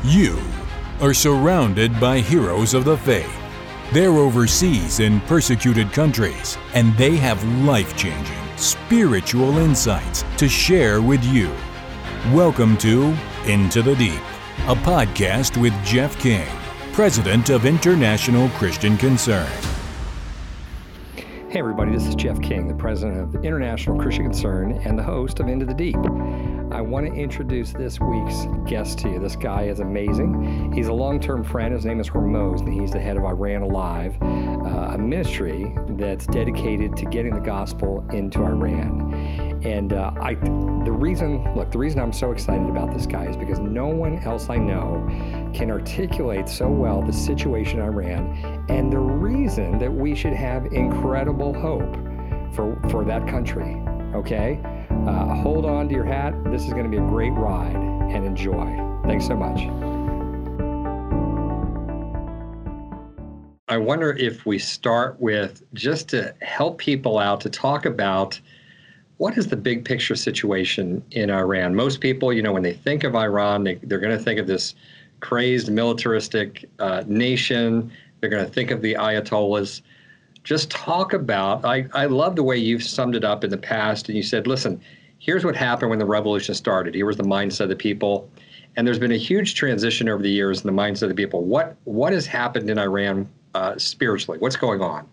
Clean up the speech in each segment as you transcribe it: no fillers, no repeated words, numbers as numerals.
You are surrounded by heroes of the faith. They're overseas in persecuted countries, and they have life-changing, spiritual insights to share with you. Welcome to Into the Deep, a podcast with Jeff King, President of International Christian Concern. Hey everybody, this is Jeff King, the President of International Christian Concern and the host of Into the Deep. I want to introduce this week's guest to you. This guy is amazing. He's a long-term friend. His name is Hormoz, and he's the head of Iran Alive, a ministry that's dedicated to getting the gospel into Iran. And the reason I'm so excited about this guy is because no one else I know can articulate so well the situation in Iran and the reason that we should have incredible hope for that country. Okay? Hold on to your hat. This is going to be a great ride, and enjoy. Thanks so much. I wonder if we start with, just to help people out, to talk about what is the big picture situation in Iran. Most people, when they think of Iran, they're going to think of this crazed militaristic nation. They're going to think of the Ayatollahs. Just talk about, I love the way you've summed it up in the past, and you said, listen, here's what happened when the revolution started. Here was the mindset of the people. And there's been a huge transition over the years in the mindset of the people. What has happened in Iran spiritually? What's going on?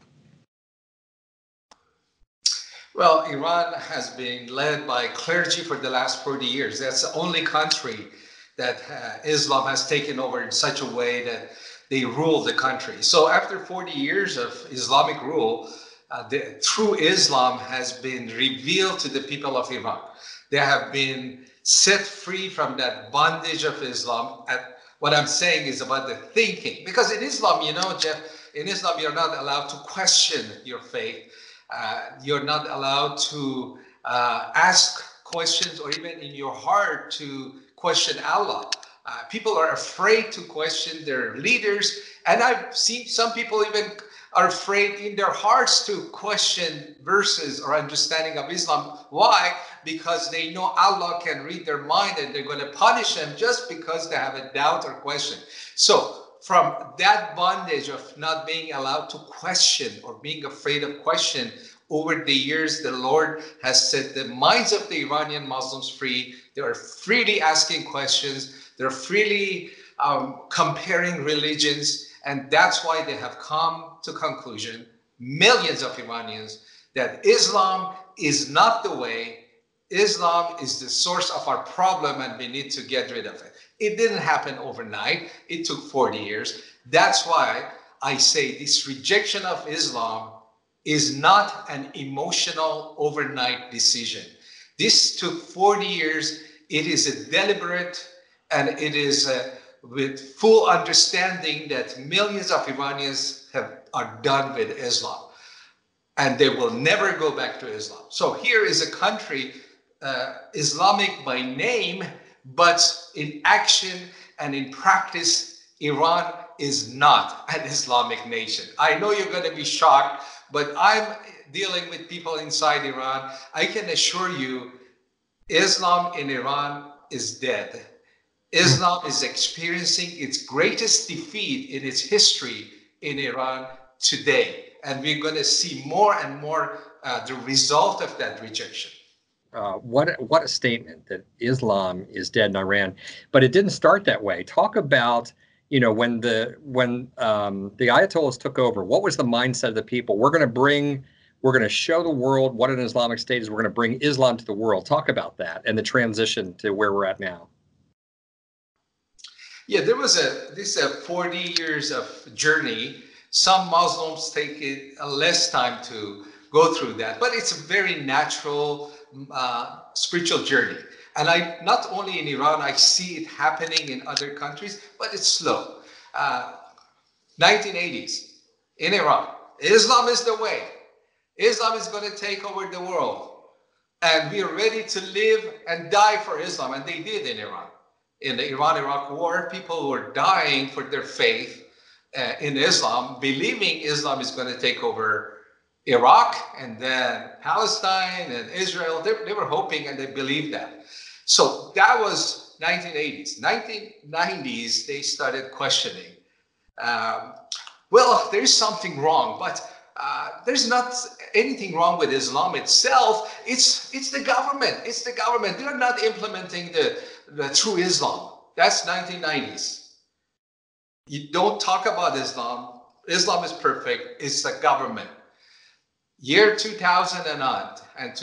Well, Iran has been led by clergy for the last 40 years. That's the only country that Islam has taken over in such a way that they rule the country. So after 40 years of Islamic rule, the true Islam has been revealed to the people of Iran. They have been set free from that bondage of Islam. And what I'm saying is about the thinking. Because in Islam, Jeff, in Islam, you're not allowed to question your faith. You're not allowed to ask questions, or even in your heart to question Allah. People are afraid to question their leaders. And I've seen some people even are afraid in their hearts to question verses or understanding of Islam. Why? Because they know Allah can read their mind and they're going to punish them just because they have a doubt or question. So from that bondage of not being allowed to question or being afraid of question, over the years, the Lord has set the minds of the Iranian Muslims free. They are freely asking questions. They're freely comparing religions. And that's why they have come to conclusion, millions of Iranians, that Islam is not the way. Islam is the source of our problem, and we need to get rid of it. It didn't happen overnight. It took 40 years. That's why I say this rejection of Islam is not an emotional overnight decision. This took 40 years. It is a deliberate, and it is with full understanding that millions of Iranians are done with Islam, and they will never go back to Islam. So here is a country, Islamic by name, but in action and in practice, Iran is not an Islamic nation. I know you're going to be shocked, but I'm dealing with people inside Iran. I can assure you, Islam in Iran is dead. Islam is experiencing its greatest defeat in its history in Iran today. And we're going to see more and more the result of that rejection. What a statement that Islam is dead in Iran. But it didn't start that way. Talk about, when the Ayatollahs took over, what was the mindset of the people? We're going to show the world what an Islamic state is. We're going to bring Islam to the world. Talk about that and the transition to where we're at now. Yeah, this 40 years of journey. Some Muslims take it less time to go through that, but it's a very natural spiritual journey. And not only in Iran, I see it happening in other countries, but it's slow. 1980s in Iran, Islam is the way. Islam is going to take over the world. And we are ready to live and die for Islam. And they did in Iran. In the Iran-Iraq war, people were dying for their faith in Islam, believing Islam is going to take over Iraq and then Palestine and Israel. They were hoping and they believed that. So that was 1980s. 1990s, they started questioning. Well, there's something wrong, but there's not anything wrong with Islam itself. It's the government. It's the government. They're not implementing the true Islam. That's 1990s. You don't talk about Islam. Islam is perfect. It's the government. Year 2000 and on, and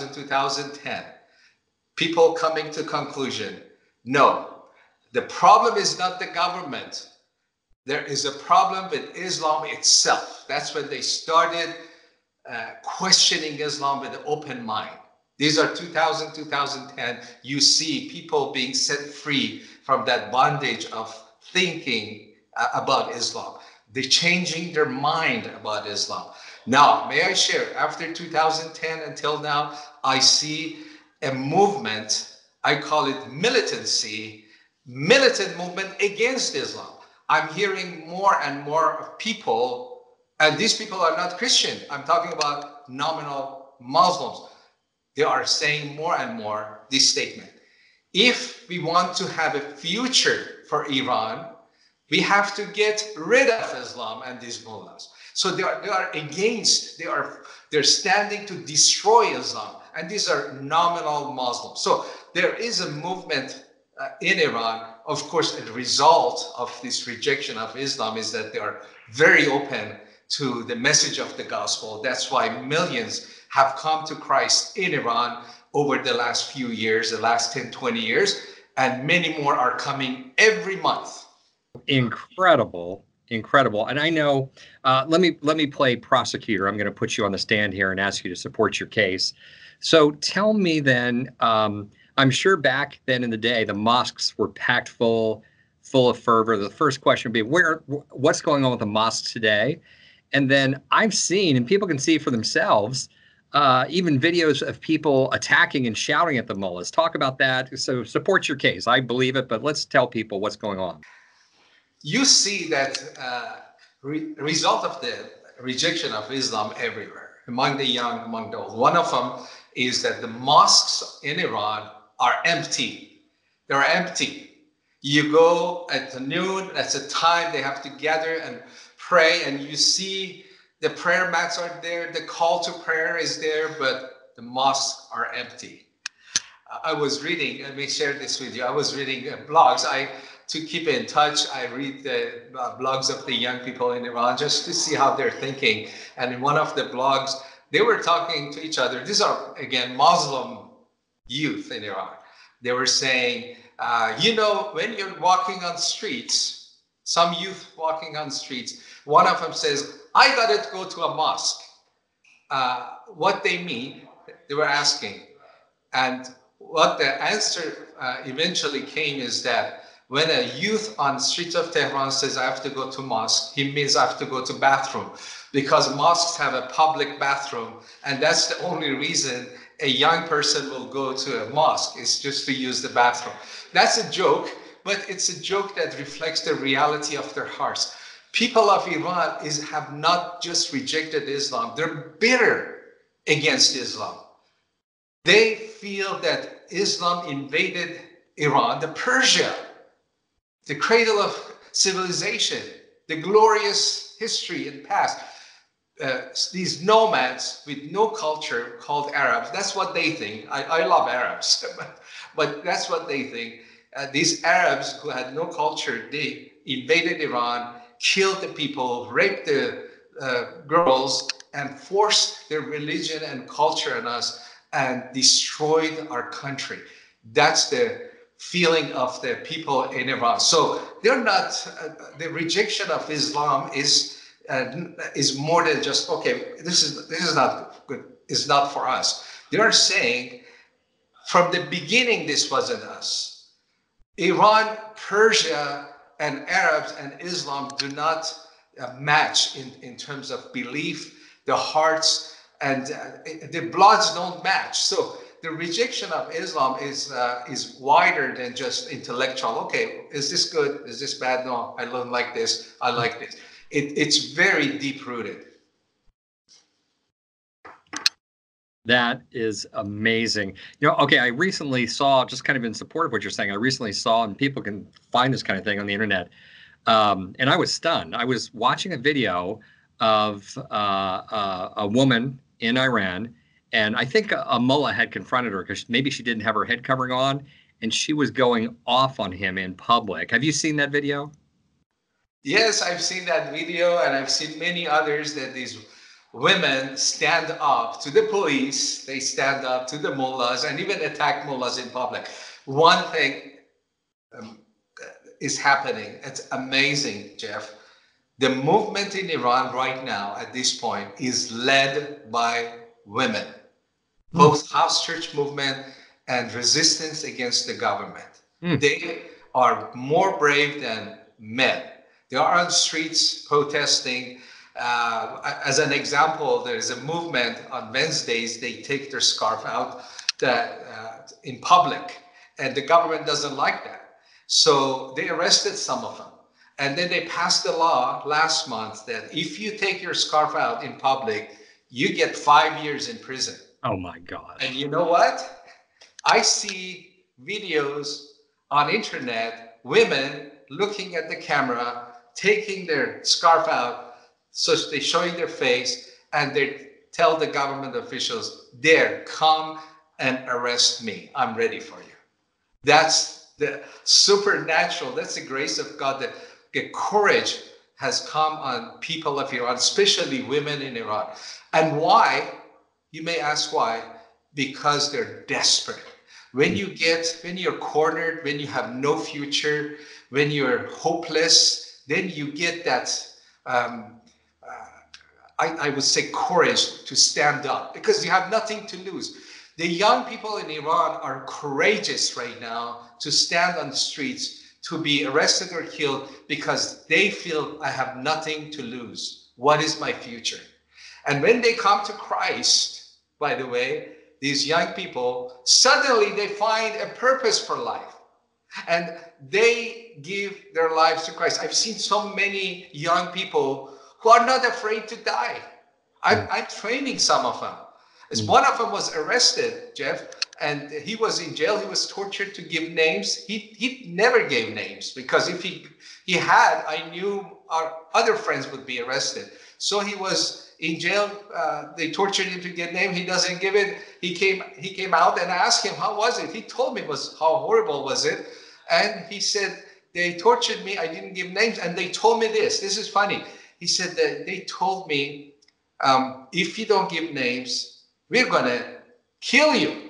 2010, people coming to conclusion, no, the problem is not the government. There is a problem with Islam itself. That's when they started questioning Islam with an open mind. These are 2000, 2010. You see people being set free from that bondage of thinking about Islam. They're changing their mind about Islam. Now, may I share, after 2010 until now, I see a movement, I call it militant movement against Islam. I'm hearing more and more of people, and these people are not Christian. I'm talking about nominal Muslims. They are saying more and more this statement. If we want to have a future for Iran, we have to get rid of Islam and these mullahs. So they are against, they're standing to destroy Islam. And these are nominal Muslims. So there is a movement in Iran. Of course, a result of this rejection of Islam is that they are very open to the message of the gospel. That's why millions have come to Christ in Iran over the last few years, the last 10, 20 years, and many more are coming every month. Incredible. And I know, let me play prosecutor. I'm going to put you on the stand here and ask you to support your case. So tell me then, I'm sure back then in the day, the mosques were packed full of fervor. The first question would be, what's going on with the mosques today? And then I've seen, and people can see for themselves, even videos of people attacking and shouting at the mullahs. Talk about that. So support your case. I believe it, but let's tell people what's going on. You see that result of the rejection of Islam everywhere, among the young, among the old. One of them is that the mosques in Iran are empty. They're empty. You go at noon, that's the time they have to gather and pray, and you see the prayer mats are there, the call to prayer is there, but the mosques are empty. I was reading, let me share this with you. I was reading blogs. To keep in touch, I read the blogs of the young people in Iran just to see how they're thinking. And in one of the blogs, they were talking to each other. These are, again, Muslim youth in Iran. They were saying, when you're walking on streets, some youth walking on streets, one of them says, I got to go to a mosque. What they mean, they were asking. And what the answer eventually came is that when a youth on streets of Tehran says, I have to go to mosque, he means I have to go to bathroom, because mosques have a public bathroom. And that's the only reason a young person will go to a mosque, is just to use the bathroom. That's a joke, but it's a joke that reflects the reality of their hearts. People of Iran have not just rejected Islam, they're bitter against Islam. They feel that Islam invaded Iran, the Persia, the cradle of civilization, the glorious history and past. These nomads with no culture called Arabs, that's what they think. I love Arabs, but that's what they think. These Arabs who had no culture, they invaded Iran, killed the people, raped the girls, and forced their religion and culture on us and destroyed our country. That's the feeling of the people in Iran. So they're not, the rejection of Islam is more than just, okay, this is not good, it's not for us. They are saying, from the beginning, this wasn't us. Iran, Persia, and Arabs and Islam do not match in terms of belief, the hearts, and the bloods don't match. So the rejection of Islam is wider than just intellectual. Okay, is this good? Is this bad? No, I don't like this. I like this. It's very deep-rooted. That is amazing. Okay, I recently saw, just kind of in support of what you're saying, I recently saw, and people can find this kind of thing on the internet, and I was stunned. I was watching a video of a woman in Iran, and I think a mullah had confronted her because maybe she didn't have her head covering on, and she was going off on him in public. Have you seen that video? Yes, I've seen that video, and I've seen many others that these women stand up to the police, they stand up to the mullahs, and even attack mullahs in public. One thing um, is happening. It's amazing, Jeff. The movement in Iran right now, at this point, is led by women, both house church movement and resistance against the government. They are more brave than men. They are on the streets protesting. As an example, there is a movement on Wednesdays, they take their scarf out in public, and the government doesn't like that. So they arrested some of them. And then they passed a law last month that if you take your scarf out in public, you get 5 years in prison. Oh my God. And you know what? I see videos on internet, women looking at the camera, taking their scarf out, so they're showing their face, and they tell the government officials, there, come and arrest me. I'm ready for you. That's the supernatural, that's the grace of God, that the courage has come on people of Iran, especially women in Iran. And why? You may ask why. Because they're desperate. When you're cornered, when you have no future, when you're hopeless, then you get that, I would say, courage to stand up, because you have nothing to lose. The young people in Iran are courageous right now to stand on the streets, to be arrested or killed, because they feel, I have nothing to lose. What is my future? And when they come to Christ, by the way, these young people, suddenly they find a purpose for life. And they give their lives to Christ. I've seen so many young people who are not afraid to die. I'm training some of them. One of them was arrested, Jeff, and he was in jail. He was tortured to give names. He never gave names, because if he had, I knew our other friends would be arrested. So he was in jail. They tortured him to get name. He doesn't give it. He came out, and I asked him, how was it? He told me how horrible was it. And he said, they tortured me. I didn't give names. And they told me this. This is funny. He said that they told me, if you don't give names, we're going to kill you.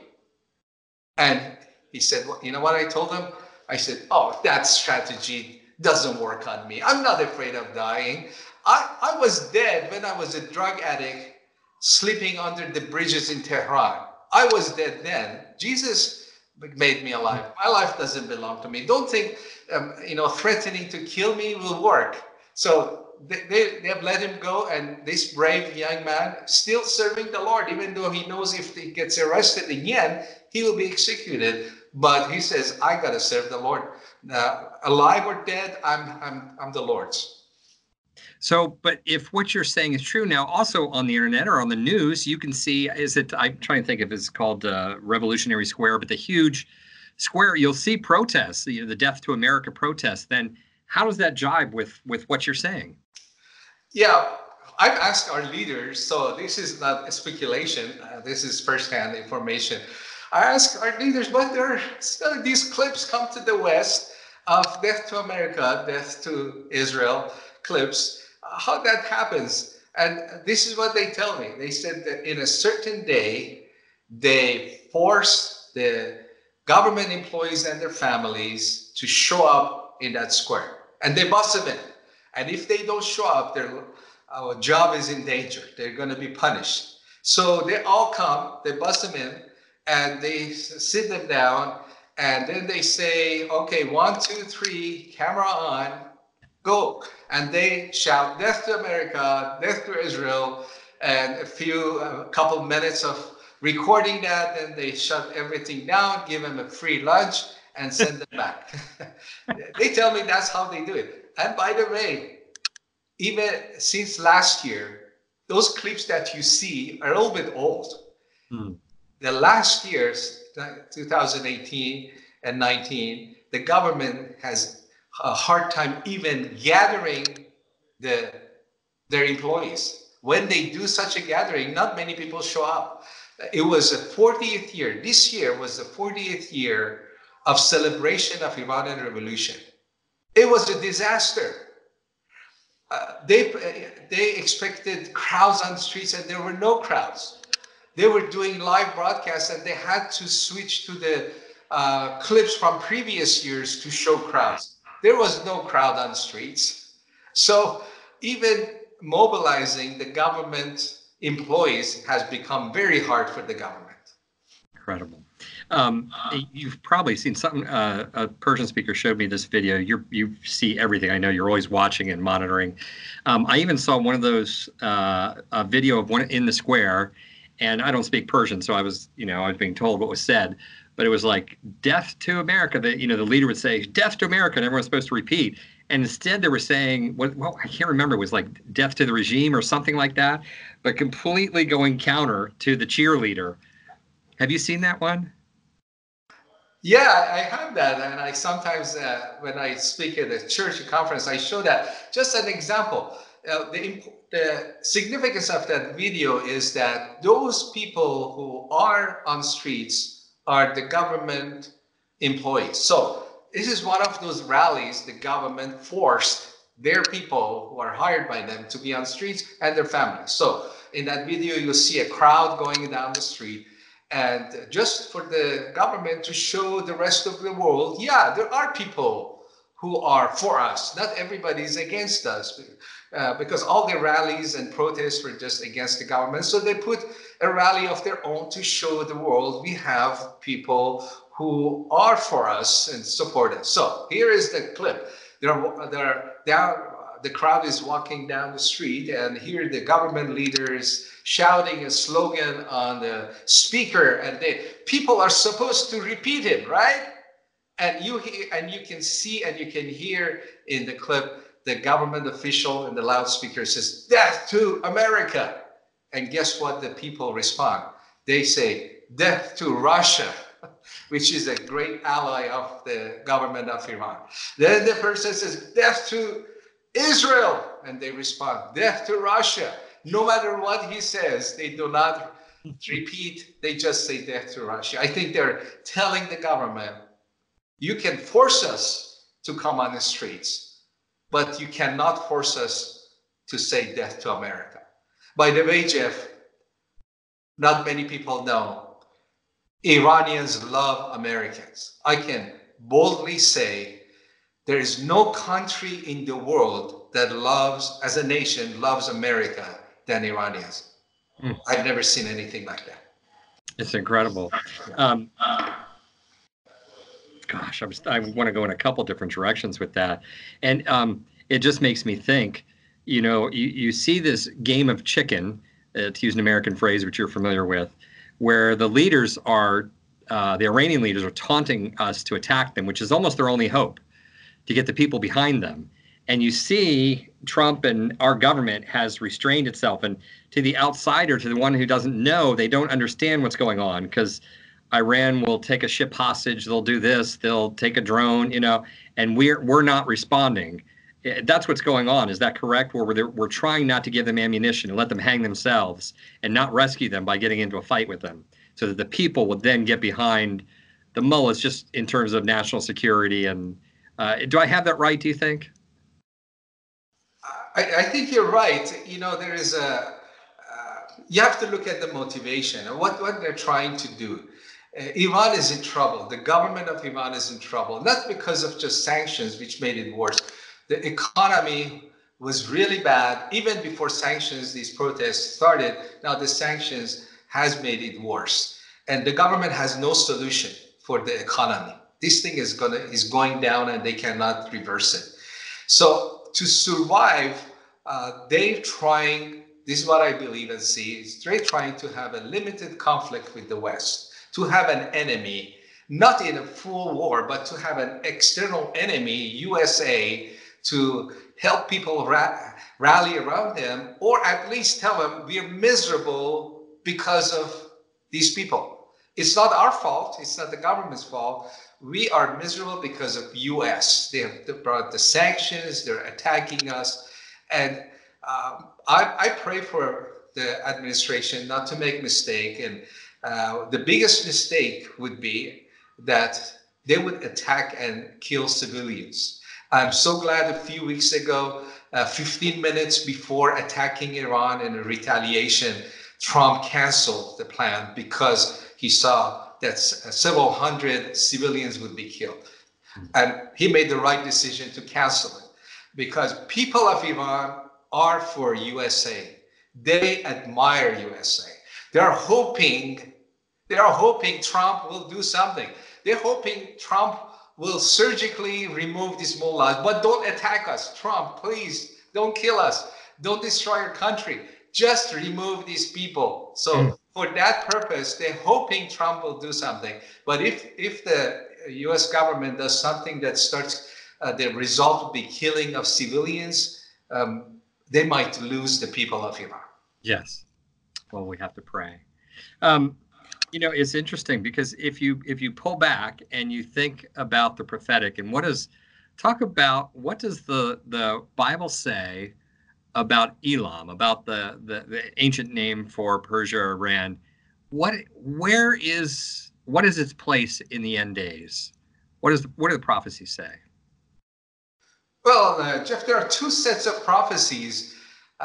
And he said, well, you know what I told him? I said, oh, that strategy doesn't work on me. I'm not afraid of dying. I was dead when I was a drug addict sleeping under the bridges in Tehran. I was dead then. Jesus made me alive. My life doesn't belong to me. Don't think, threatening to kill me will work. So they have let him go, and this brave young man still serving the Lord, even though he knows if he gets arrested again, he will be executed. But he says, I got to serve the Lord. Alive or dead, I'm the Lord's. So, but if what you're saying is true now, also on the internet or on the news, you can see, I'm trying to think if it's called Revolutionary Square, but the huge square, you'll see protests, the Death to America protests. Then how does that jibe with what you're saying? Yeah, I've asked our leaders, so this is not a speculation, this is firsthand information. I asked our leaders, but there are still these clips come to the West of Death to America, Death to Israel clips, how that happens. And this is what they tell me. They said that in a certain day, they forced the government employees and their families to show up in that square. And they bust them in. And if they don't show up, their job is in danger. They're going to be punished. So they all come, they bust them in, and they sit them down. And then they say, okay, 1, 2, 3, camera on, go. And they shout, death to America, death to Israel, and a couple minutes of recording that. Then they shut everything down, give them a free lunch, and send them back. They tell me that's how they do it. And by the way, even since last year, those clips that you see are a little bit old. Mm. The last years, 2018 and 19, the government has a hard time even gathering the their employees. When they do such a gathering, not many people show up. It was the 40th year. This year was the 40th year of celebration of Iranian Revolution. It was a disaster. They expected crowds on the streets, and there were no crowds. They were doing live broadcasts, and they had to switch to the clips from previous years to show crowds. There was no crowd on the streets. So even mobilizing the government employees has become very hard for the government. Incredible. You've probably seen something. A Persian speaker showed me this video. You see everything. I know you're always watching and monitoring. I even saw one of those a video of one in the square, and I don't speak Persian, so I was being told what was said, but it was like "Death to America." The leader would say "Death to America," and everyone's supposed to repeat. And instead, they were saying, well, I can't remember. It was like "Death to the regime" or something like that, but completely going counter to the cheerleader. Have you seen that one? Yeah, I have that, and I sometimes, when I speak at a church conference, I show that. Just an example, the significance of that video is that those people who are on streets are the government employees. So this is one of those rallies the government forced their people who are hired by them to be on streets and their families. So in that video, you'll see a crowd going down the street. And just for the government to show the rest of the world, yeah, there are people who are for us. Not everybody is against us, because all the rallies and protests were just against the government. So they put a rally of their own to show the world we have people who are for us and support us. So here is the clip. The crowd is walking down the street, and here the government leaders shouting a slogan on the speaker, and people are supposed to repeat it, right? And you can see and you can hear in the clip the government official in the loudspeaker says, "Death to America!" And guess what the people respond? They say, "Death to Russia," which is a great ally of the government of Iran. Then the person says, "Death to Israel," and they respond, "Death to Russia." No matter what he says, they do not repeat, they just say death to Russia. I think they're telling the government, you can force us to come on the streets, but you cannot force us to say death to America. By the way, Jeff, not many people know, Iranians love Americans. I can boldly say there is no country in the world that loves, as a nation, loves America than Iranians. I've never seen anything like that. It's incredible. Gosh, I want to go in a couple different directions with that. And it just makes me think, you see this game of chicken, to use an American phrase, which you're familiar with, where the leaders are, the Iranian leaders are taunting us to attack them, which is almost their only hope to get the people behind them. And you see Trump and our government has restrained itself. And to the outsider, to the one who doesn't know, they don't understand what's going on, because Iran will take a ship hostage. They'll do this. They'll take a drone, and we're not responding. That's what's going on. Is that correct? Where we're trying not to give them ammunition and let them hang themselves and not rescue them by getting into a fight with them, so that the people will then get behind the mullahs, just in terms of national security. And do I have that right, do you think? I think you're right. There is you have to look at the motivation and what they're trying to do. Iran is in trouble. The government of Iran is in trouble, not because of just sanctions, which made it worse. The economy was really bad. Even before sanctions, these protests started. Now the sanctions has made it worse. And the government has no solution for the economy. This thing is going down, and they cannot reverse it. So to survive, they're trying, this is what I believe and see, is they're trying to have a limited conflict with the West, to have an enemy, not in a full war, but to have an external enemy, USA, to help people rally around them, or at least tell them we're miserable because of these people. It's not our fault. It's not the government's fault. We are miserable because of U.S. They have brought the sanctions. They're attacking us. And I pray for the administration not to make mistake. And the biggest mistake would be that they would attack and kill civilians. I'm so glad a few weeks ago, 15 minutes before attacking Iran in a retaliation, Trump canceled the plan because he saw that several hundred civilians would be killed. And he made the right decision to cancel it because people of Iran are for USA. They admire USA. They're hoping Trump will do something. They're hoping Trump will surgically remove these mullahs, but don't attack us. Trump, please, don't kill us. Don't destroy our country. Just remove these people. So for that purpose, they're hoping Trump will do something. But if the US government does something that starts, the result will be killing of civilians, they might lose the people of Iran. Yes. Well, we have to pray. It's interesting because if you pull back and you think about the prophetic and what does the Bible say about Elam, about the ancient name for Persia or Iran, what is its place in the end days? What do the prophecies say? Well, Jeff, there are two sets of prophecies.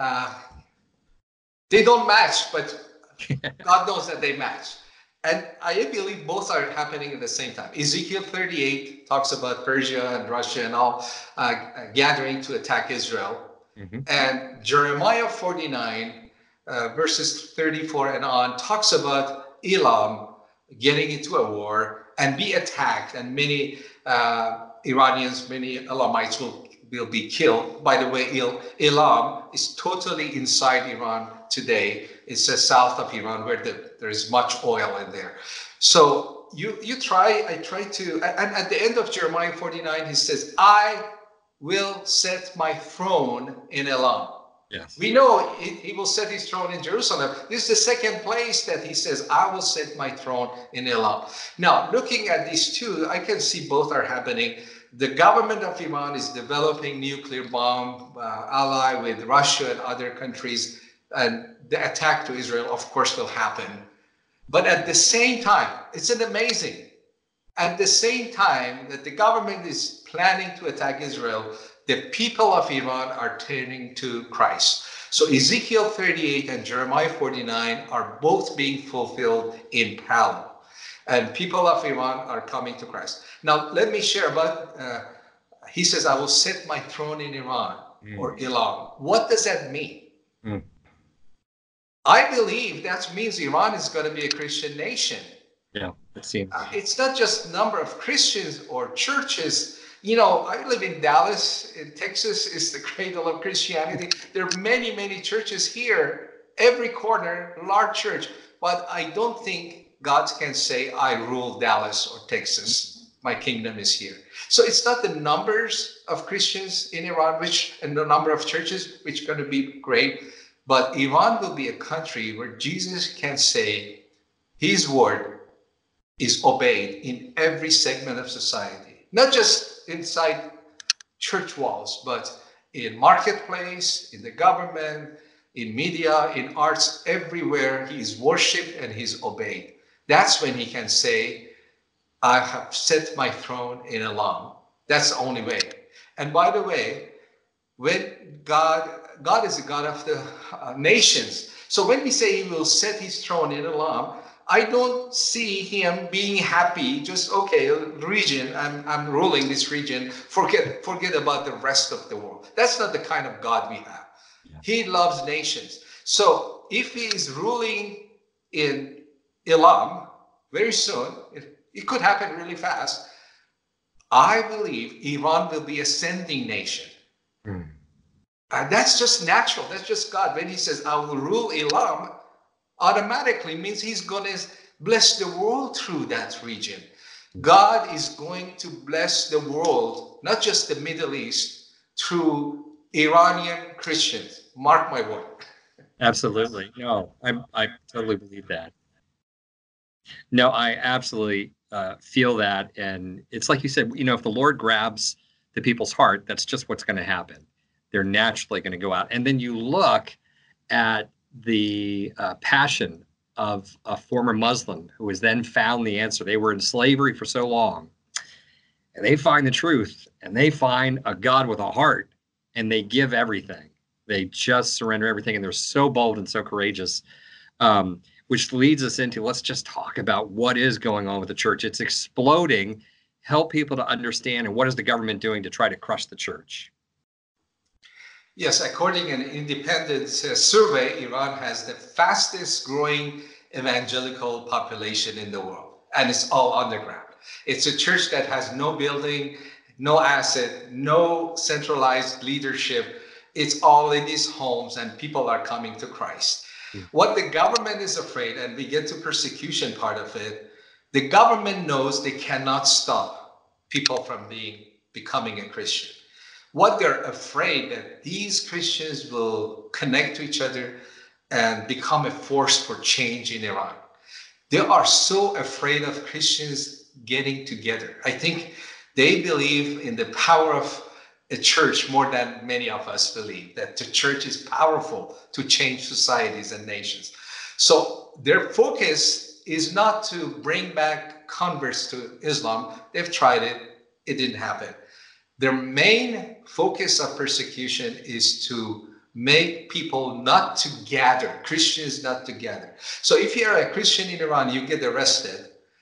They don't match, but God knows that they match. And I believe both are happening at the same time. Ezekiel 38 talks about Persia and Russia and all gathering to attack Israel. Mm-hmm. And Jeremiah 49, verses 34 and on, talks about Elam getting into a war and be attacked. And many Iranians, many Elamites will be killed. By the way, Elam is totally inside Iran today. It's the south of Iran where there is much oil in there. So I try to, and at the end of Jeremiah 49, he says, I will set my throne in Elam. Yes. We know he will set his throne in Jerusalem. This is the second place that he says, I will set my throne in Elam. Now, looking at these two, I can see both are happening. The government of Iran is developing nuclear bomb, ally with Russia and other countries, and the attack to Israel, of course, will happen. But at the same time, it's an amazing. At the same time that the government is planning to attack Israel, the people of Iran are turning to Christ. So Ezekiel 38 and Jeremiah 49 are both being fulfilled in parallel. And people of Iran are coming to Christ. Now, let me share about, he says, I will set my throne in Iran or Elam. What does that mean? I believe that means Iran is going to be a Christian nation. Yeah, it seems. It's not just number of Christians or churches. I live in Dallas, in Texas. It's the cradle of Christianity. There are many, many churches here. Every corner, large church. But I don't think God can say, I rule Dallas or Texas. My kingdom is here. So it's not the numbers of Christians in Iran, and the number of churches, which are going to be great. But Iran will be a country where Jesus can say his word is obeyed in every segment of society, not just inside church walls, but in marketplace, in the government, in media, in arts, everywhere he is worshipped and he's obeyed. That's when he can say, I have set my throne in Elam. That's the only way. And by the way, when God is a God of the nations. So when we say he will set his throne in Elam, I don't see him being happy, just, okay, region, I'm ruling this region, forget about the rest of the world. That's not the kind of God we have. Yeah. He loves nations. So if he is ruling in Elam very soon, it could happen really fast, I believe Iran will be a sending nation. And that's just natural. That's just God. When he says, I will rule Elam, automatically means he's going to bless the world through that region. God is going to bless the world, not just the Middle East, through Iranian Christians. Mark my word. Absolutely. No, I totally believe that. No, I absolutely feel that. And it's like you said, if the Lord grabs the people's heart, that's just what's going to happen. They're naturally going to go out. And then you look at the passion of a former Muslim who has then found the answer. They were in slavery for so long, and they find the truth, and they find a God with a heart, and they give everything. They just surrender everything, and they're so bold and so courageous, which leads us into, let's just talk about what is going on with the church. It's exploding. Help people to understand, and what is the government doing to try to crush the church? Yes, according to an independent survey, Iran has the fastest growing evangelical population in the world, and it's all underground. It's a church that has no building, no asset, no centralized leadership. It's all in these homes, and people are coming to Christ. What the government is afraid, and we get to persecution part of it, the government knows they cannot stop people from becoming a Christian. What they're afraid that these Christians will connect to each other and become a force for change in Iran. They are so afraid of Christians getting together. I think they believe in the power of a church more than many of us believe, that the church is powerful to change societies and nations. So their focus is not to bring back converts to Islam. They've tried it. It didn't happen. Their main focus of persecution is to make people not to gather, Christians not to gather. So if you're a Christian in Iran, you get arrested.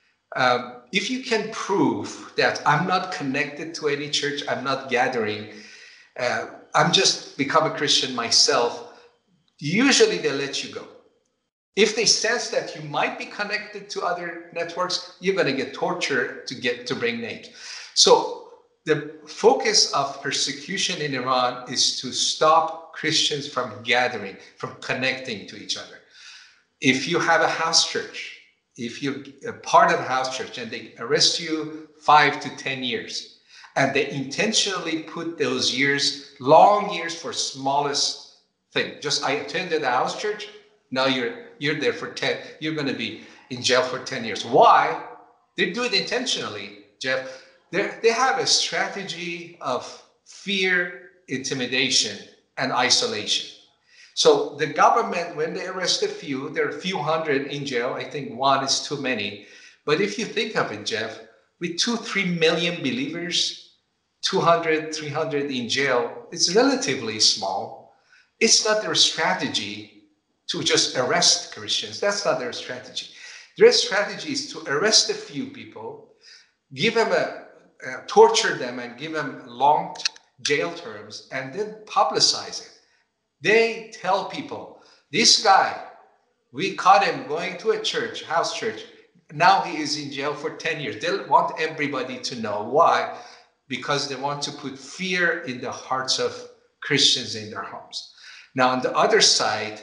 If you can prove that I'm not connected to any church, I'm not gathering, I'm just become a Christian myself, usually they let you go. If they sense that you might be connected to other networks, you're going to get tortured to bring names. So the focus of persecution in Iran is to stop Christians from gathering, from connecting to each other. If you have a house church, if you're a part of a house church and they arrest you 5 to 10 years, and they intentionally put those years, long years for smallest thing. Just I attended a house church, now you're there for 10, you're going to be in jail for 10 years. Why? They do it intentionally, Jeff. They have a strategy of fear, intimidation, and isolation. So the government, when they arrest a few, there are a few hundred in jail. I think one is too many. But if you think of it, Jeff, with 2-3 million believers, 200, 300 in jail, it's relatively small. It's not their strategy to just arrest Christians. That's not their strategy. Their strategy is to arrest a few people, give them torture them and give them long jail terms, and then publicize it. They tell people, this guy, we caught him going to a church, house church. Now he is in jail for 10 years. They want everybody to know. Why? Because they want to put fear in the hearts of Christians in their homes. Now, on the other side,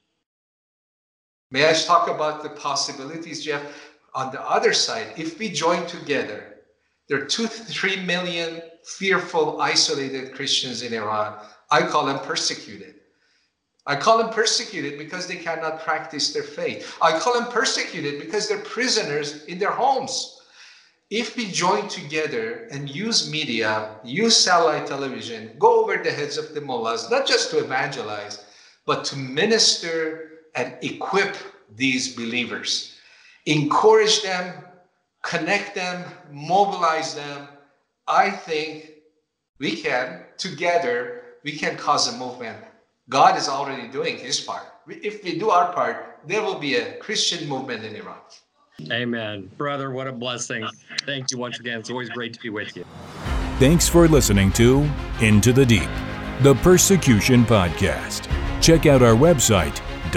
may I talk about the possibilities, Jeff? On the other side, if we join together, there are 2-3 million fearful, isolated Christians in Iran. I call them persecuted. I call them persecuted because they cannot practice their faith. I call them persecuted because they're prisoners in their homes. If we join together and use media, use satellite television, go over the heads of the mullahs, not just to evangelize, but to minister and equip these believers, encourage them, connect them, mobilize them, I think we can, together, we can cause a movement. God is already doing his part. If we do our part, there will be a Christian movement in Iran. Amen. Brother, what a blessing. Thank you once again. It's always great to be with you. Thanks for listening to Into the Deep, the Persecution Podcast. Check out our website,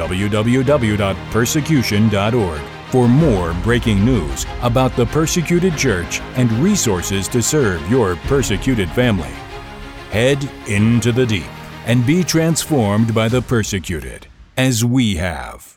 www.persecution.org, for more breaking news about the persecuted church and resources to serve your persecuted family. Head into the deep and be transformed by the persecuted, as we have.